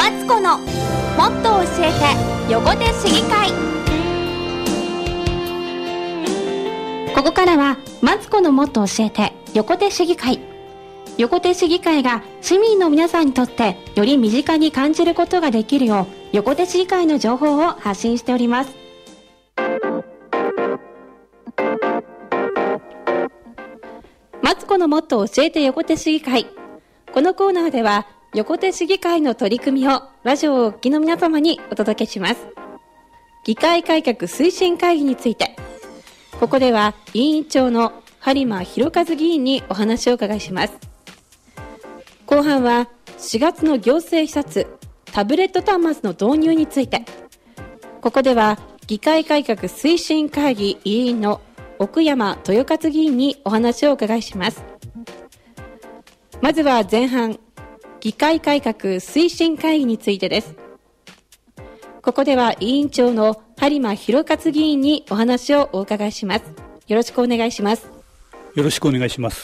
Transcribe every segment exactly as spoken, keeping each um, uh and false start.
マツコのもっと教えて横手市議会。ここからはマツコのもっと教えて横手市議会。横手市議会が市民の皆さんにとってより身近に感じることができるよう、横手市議会の情報を発信しております。マツコのもっと教えて横手市議会。このコーナーでは横手市議会の取り組みをラジオをお聞きの皆様にお届けします。議会改革推進会議について、ここでは委員長の播磨博和議員にお話を伺いします。後半はしがつの行政視察タブレット端末の導入について、ここでは議会改革推進会議委員の奥山豊勝議員にお話をお伺いします。まずは前半、議会改革推進会議についてです。ここでは委員長の播磨博勝議員にお話をお伺いします。よろしくお願いします。 よろしくお願いします。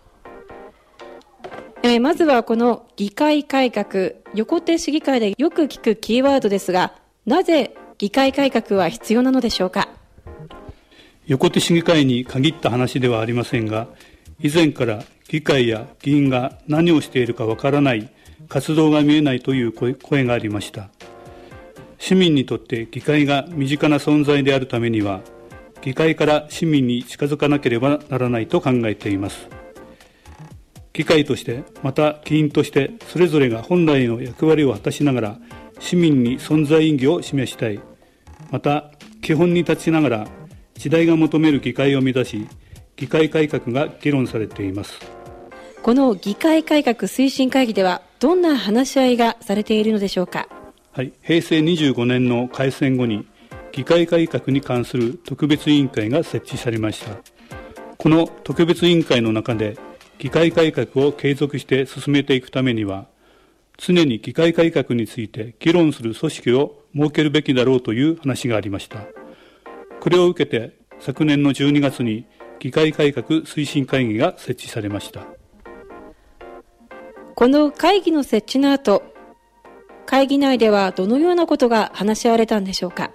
えー、まずはこの議会改革、横手市議会でよく聞くキーワードですが、なぜ議会改革は必要なのでしょうか。 横手市議会に限った話ではありませんが、以前から議会や議員が何をしているかわからない、活動が見えないという声がありました。市民にとって議会が身近な存在であるためには、議会から市民に近づかなければならないと考えています。議会として、また議員として、それぞれが本来の役割を果たしながら、市民に存在意義を示したい。また、基本に立ちながら、時代が求める議会を目指し、議会改革が議論されています。 この議会改革推進会議ではどんな話し合いがされているのでしょうか。 はい、へいせいにじゅうごねんの改選後に議会改革に関する特別委員会が設置されました。この特別委員会の中で議会改革を継続して進めていくためには、常に議会改革について議論する組織を設けるべきだろうという話がありました。これを受けて昨年のじゅうにがつに議会改革推進会議が設置されました。 この会議の設置の後、会議内ではどのようなことが話し合われたんでしょうか。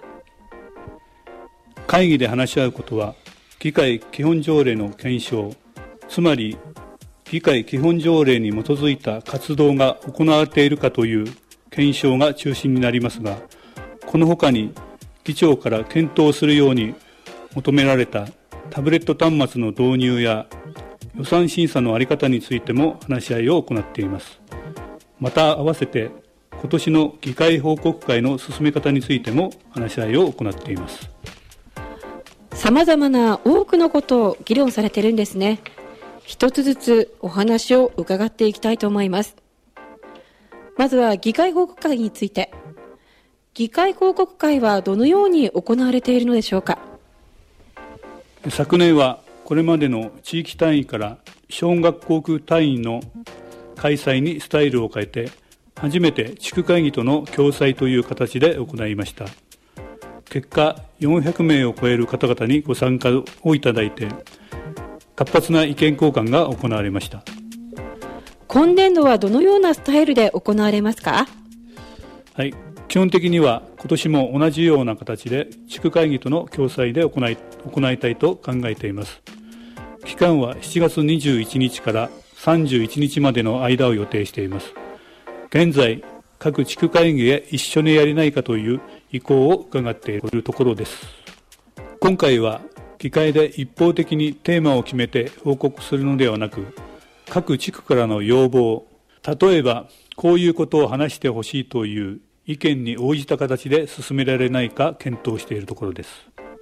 会議で話し合うことは、議会基本条例の検証、つまり議会基本条例に基づいた活動が行われているかという検証が中心になりますが、このほかに議長から検討するように求められたタブレット端末の導入や予算審査の在り方についても話し合いを行っています。また合わせて今年の議会報告会の進め方についても話し合いを行っています。 さまざまな多くのことを議論されているんですね。一つずつお話を伺っていきたいと思います。まずは議会報告会について。議会報告会はどのように行われているのでしょうか。 昨年はこれまでの地域単位から小学校区単位の開催にスタイルを変えて、初めて地区会議との共催という形で行いました。結果、よんひゃくめいを超える方々にご参加をいただいて、活発な意見交換が行われました。 今年度はどのようなスタイルで行われますか。 はい、基本的には今年も同じような形で地区会議との共催で行い、行いたいと考えています。期間はしちがつにじゅういちにちからさんじゅういちにちまでの間を予定しています。現在、各地区会議へ一緒にやれないかという意向を伺っているところです。今回は議会で一方的にテーマを決めて報告するのではなく、各地区からの要望、例えばこういうことを話してほしいという意見に応じた形で進められないか検討しているところです。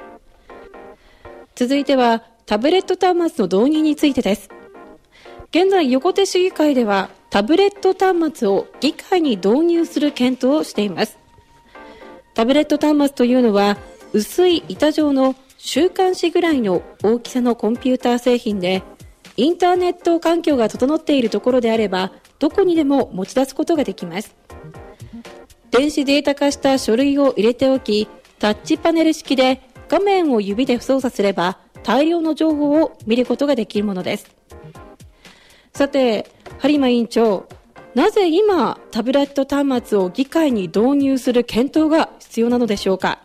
続いてはタブレット端末の導入についてです。現在横手市議会ではタブレット端末を議会に導入する検討をしています。タブレット端末というのは薄い板状の週刊誌ぐらいの大きさのコンピューター製品で、インターネット環境が整っているところであればどこにでも持ち出すことができます。電子データ化した書類を入れておき、タッチパネル式で画面を指で操作すれば大量の情報を見ることができるものです。さて、播磨委員長、 なぜ今タブレット端末を議会に導入する検討が必要なのでしょうか。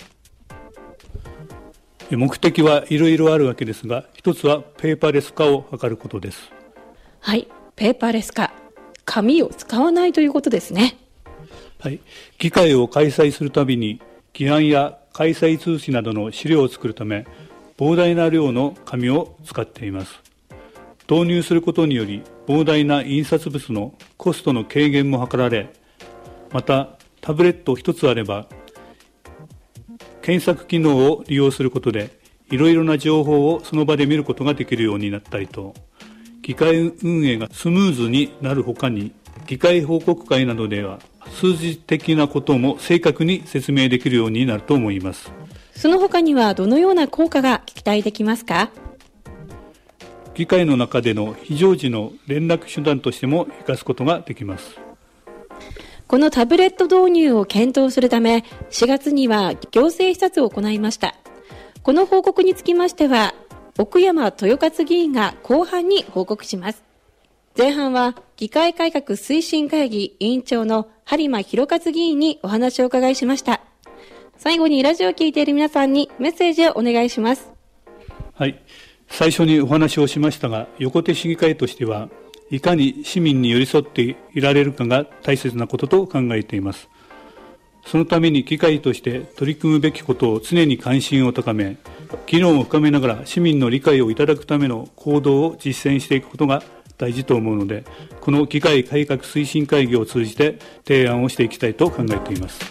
目的はいろいろあるわけですが、一つはペーパーレス化を図ることです。 はい、ペーパーレス化、紙を使わないということですね。 はい、議会を開催するたびに議案や開催通知などの資料を作るため、膨大な量の紙を使っています。導入することにより膨大な印刷物のコストの軽減も図られ、またタブレット一つあれば検索機能を利用することでいろいろな情報をその場で見ることができるようになったりと、議会運営がスムーズになるほかに、議会報告会などでは数字的なことも正確に説明できるようになると思います。 その他にはどのような効果が期待できますか。 議会の中での非常時の連絡手段としても生かすことができます。 このタブレット導入を検討するため、しがつには行政視察を行いました。この報告につきましては、奥山豊勝議員が後半に報告します。前半は議会改革推進会議委員長の播磨博勝議員にお話を伺いしました。最後にラジオを聞いている皆さんにメッセージをお願いします。 はい、最初にお話をしましたが、横手市議会としてはいかに市民に寄り添っていられるかが大切なことと考えています。そのために議会として取り組むべきことを常に関心を高め、議論を深めながら市民の理解をいただくための行動を実践していくことが大事と思うので、この議会改革推進会議を通じて提案をしていきたいと考えています。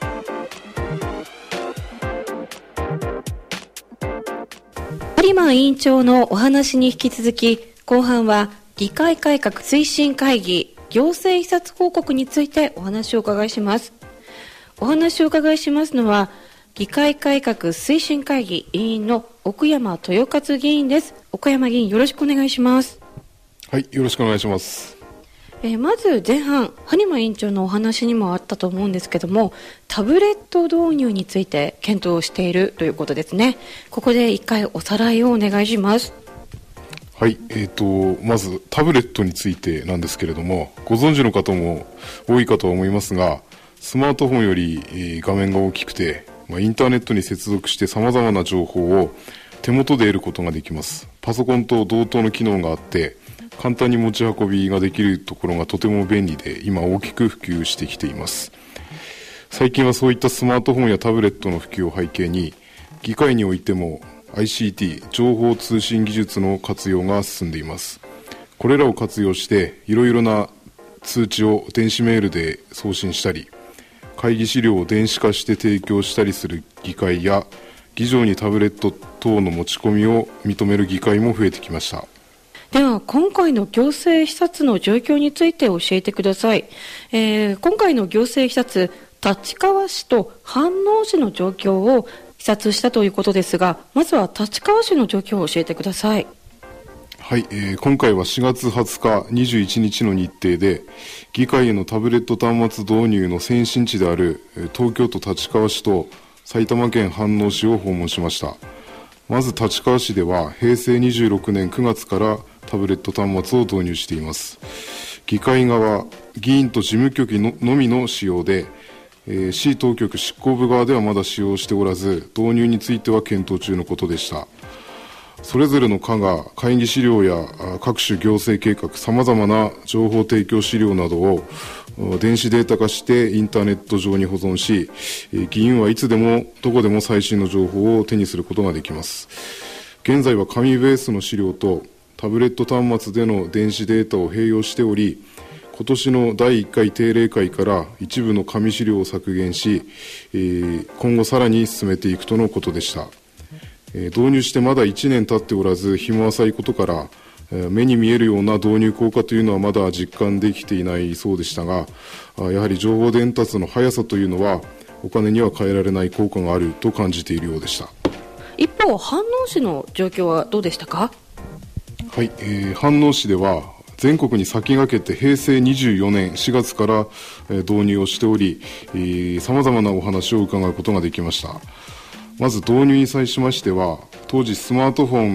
播磨委員長のお話に引き続き、後半は議会改革推進会議行政視察報告についてお話をお伺いします。お話をお伺いしますのは、議会改革推進会議委員の奥山豊勝議員です。奥山議員、よろしくお願いします。 はい、よろしくお願いします。 えー、まず前半、播磨委員長のお話にもあったと思うんですけども、タブレット導入について検討をしているということですね。ここで一回おさらいをお願いします。 はい、えーと、まずタブレットについてなんですけれども、ご存知の方も多いかとは思いますが、スマートフォンより、えー、画面が大きくて、まあ、インターネットに接続して様々な情報を手元で得ることができます。パソコンと同等の機能があって、簡単に持ち運びができるところがとても便利で、今大きく普及してきています。最近はそういったスマートフォンやタブレットの普及を背景に、議会においても アイシーティー 情報通信技術の活用が進んでいます。これらを活用していろいろな通知を電子メールで送信したり、会議資料を電子化して提供したりする議会や、議場にタブレット等の持ち込みを認める議会も増えてきました。 では今回の行政視察の状況について教えてください。えー、今回の行政視察、立川市と飯能市の状況を視察したということですが、まずは立川市の状況を教えてください。 はい、えー、今回はしがつはつかにじゅういちにちの日程で、議会へのタブレット端末導入の先進地である東京都立川市と埼玉県飯能市を訪問しました。まず立川市ではへいせいにじゅうろくねんくがつからタブレット端末を導入しています。議会側、議員と事務局ののみの使用で、えー、市当局執行部側ではまだ使用しておらず、導入については検討中のことでした。それぞれの課が会議資料や各種行政計画、さまざまな情報提供資料などを電子データ化してインターネット上に保存し、議員はいつでもどこでも最新の情報を手にすることができます。現在は紙ベースの資料とタブレット端末での電子データを併用しており、今年のだいいっかい定例会から一部の紙資料を削減し、今後さらに進めていくとのことでした。導入してまだいちねん経っておらず、日も浅いことから、目に見えるような導入効果というのはまだ実感できていないそうでしたが、やはり情報伝達の速さというのはお金には変えられない効果があると感じているようでした。 一方、飯能市の状況はどうでしたか。 はい、えー、飯能市では全国に先駆けてへいせいにじゅうよねんしがつから、えー、導入をしており、さまざまなお話を伺うことができました。まず導入に際しましては、当時スマートフォン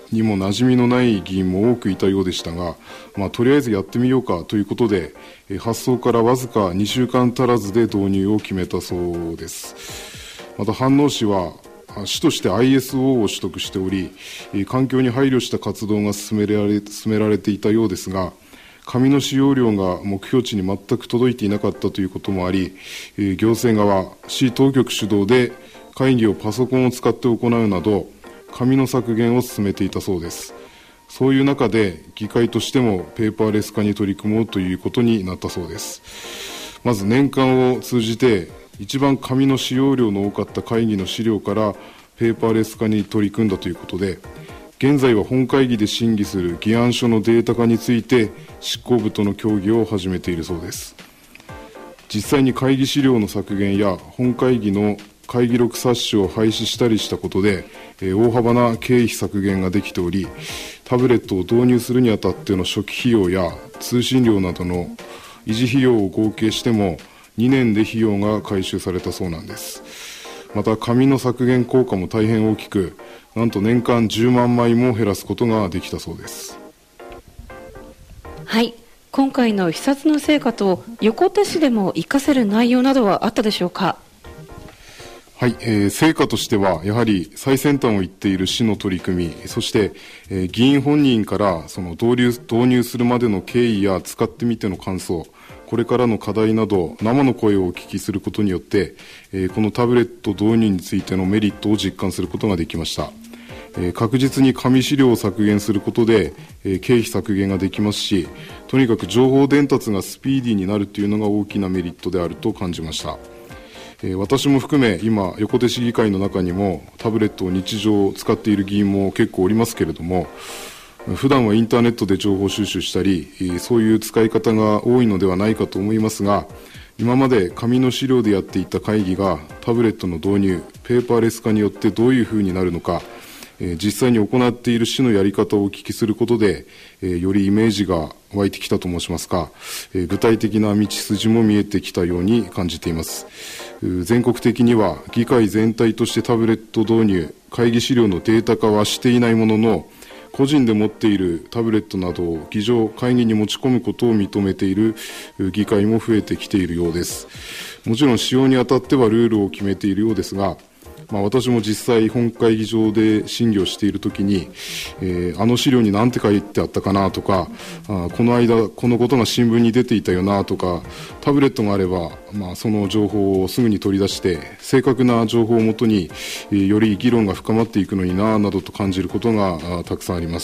にも馴染みのない議員も多くいたようでしたが、まあ、とりあえずやってみようかということで、発想からわずかにしゅうかん足らずで導入を決めたそうです。また飯能市は市として アイエスオー を取得しており、環境に配慮した活動が進められ、進められていたようですが、紙の使用量が目標値に全く届いていなかったということもあり、行政側、市当局主導で会議をパソコンを使って行うなど、紙の削減を進めていたそうです。そういう中で議会としてもペーパーレス化に取り組もうということになったそうです。まず年間を通じて一番紙の使用量の多かった会議の資料からペーパーレス化に取り組んだということで、現在は本会議で審議する議案書のデータ化について執行部との協議を始めているそうです。実際に会議資料の削減や本会議の会議録冊子を廃止したりしたことで、えー、大幅な経費削減ができており、タブレットを導入するにあたっての初期費用や通信料などの維持費用を合計してもにねんで費用が回収されたそうなんです。また紙の削減効果も大変大きく、なんと年間じゅうまんまいも減らすことができたそうです。 はい、今回の視察の成果と横手市でも活かせる内容などはあったでしょうか。 はい、えー、成果としてはやはり最先端を言っている市の取り組み、そして、えー、議員本人からその導入、導入するまでの経緯や使ってみての感想、これからの課題など生の声をお聞きすることによって、えー、このタブレット導入についてのメリットを実感することができました。えー、確実に紙資料を削減することで、えー、経費削減ができますし、とにかく情報伝達がスピーディーになるというのが大きなメリットであると感じました。えー、私も含め今横手市議会の中にもタブレットを日常使っている議員も結構おりますけれども、普段はインターネットで情報収集したり、そういう使い方が多いのではないかと思いますが、今まで紙の資料でやっていた会議がタブレットの導入、ペーパーレス化によってどういうふうになるのか、実際に行っている市のやり方をお聞きすることで、よりイメージが湧いてきたと申しますか、具体的な道筋も見えてきたように感じています。全国的には議会全体としてタブレット導入、会議資料のデータ化はしていないものの、個人で持っているタブレットなどを議場、会議に持ち込むことを認めている議会も増えてきているようです。もちろん使用にあたってはルールを決めているようですが、まあ、私も実際本会議場で審議をしているときに、えー、あの資料に何て書いてあったかなとか、あこの間このことが新聞に出ていたよなとか、タブレットがあれば、まあ、その情報をすぐに取り出して正確な情報をもとに、えー、より議論が深まっていくのにななどと感じることがたくさんあります。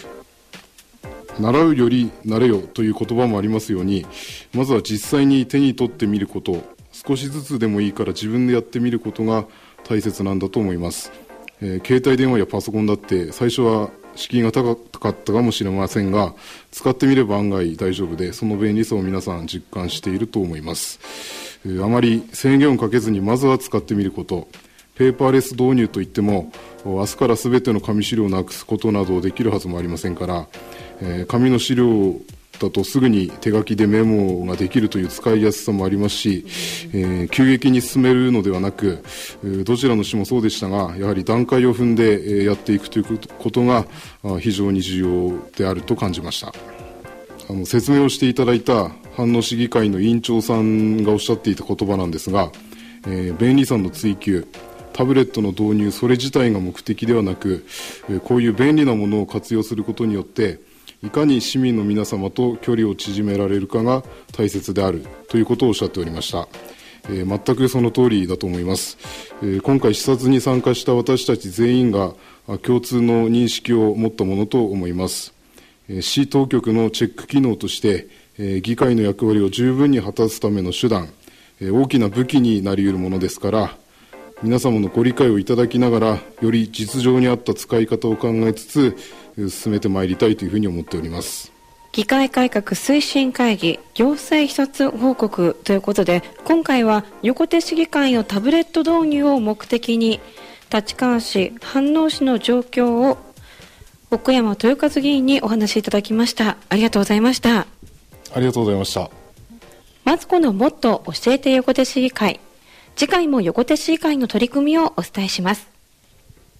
習うより慣れよという言葉もありますように、まずは実際に手に取ってみること、少しずつでもいいから自分でやってみることが大切なんだと思います。えー、携帯電話やパソコンだって最初は敷居が高かったかもしれませんが、使ってみれば案外大丈夫で、その便利さを皆さん実感していると思います。えー、あまり制限をかけずにまずは使ってみること、ペーパーレス導入といっても明日から全ての紙資料をなくすことなどできるはずもありませんから、えー、紙の資料だとすぐに手書きでメモができるという使いやすさもありますし、えー、急激に進めるのではなく、どちらの市もそうでしたが、やはり段階を踏んでやっていくということが非常に重要であると感じました。あの説明をしていただいた飯能市議会の委員長さんがおっしゃっていた言葉なんですが、えー、便利さの追求、タブレットの導入、それ自体が目的ではなく、こういう便利なものを活用することによっていかに市民の皆様と距離を縮められるかが大切であるということをおっしゃっておりました。えー、全くその通りだと思います。えー、今回視察に参加した私たち全員が共通の認識を持ったものと思います。えー、市当局のチェック機能として、えー、議会の役割を十分に果たすための手段、えー、大きな武器になり得るものですから、皆様のご理解をいただきながら、より実情に合った使い方を考えつつ進めてまいりたいというふうに思っております。 議会改革推進会議行政視察報告ということで、今回は横手市議会のタブレット導入を目的に立川市、飯能市の状況を奥山豊和議員にお話しいただきました。ありがとうございました。 ありがとうございました。 マツコのもっと教えて横手市議会、次回も横手市議会の取り組みをお伝えします。